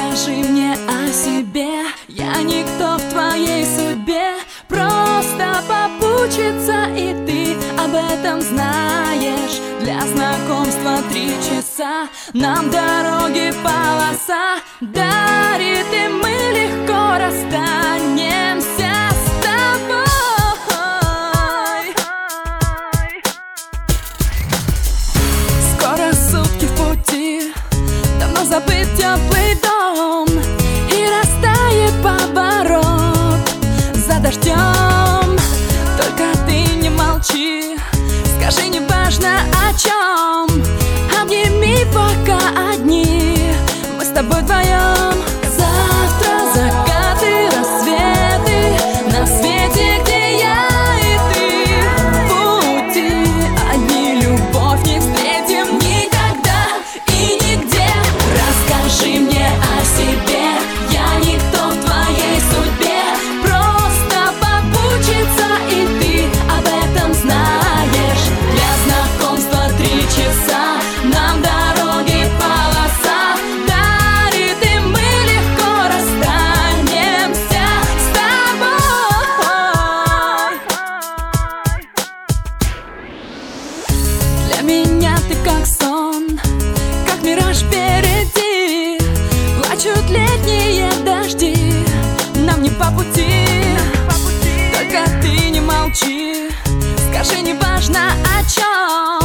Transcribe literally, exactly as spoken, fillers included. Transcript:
Расскажи мне о себе, я никто в твоей судьбе. Просто попутчица, и ты об этом знаешь. Для знакомства три часа, нам дороги полоса дарит, и мы легко расстанемся с тобой. Скоро сутки в пути, давно забыт теплый дом, и растает поворот за дождем. Только ты не молчи, скажи, не важно о чем. Обними, пока одни мы с тобой вдвоем. Завтра закаты, рассветы на свете, где я и ты. В пути одни любовь не встретим никогда и нигде. Расскажи мне о себе, я никто в твоей судьбе. Просто попутчица, и ты об этом знаешь. Для знакомства три часа, нам дороги полоса дарит, и мы легко расстанемся с тобой. Для меня ты как сон, как мираж впереди. Плачут летние дожди, нам не по пути. Только ты не молчи, скажи, не важно о чем.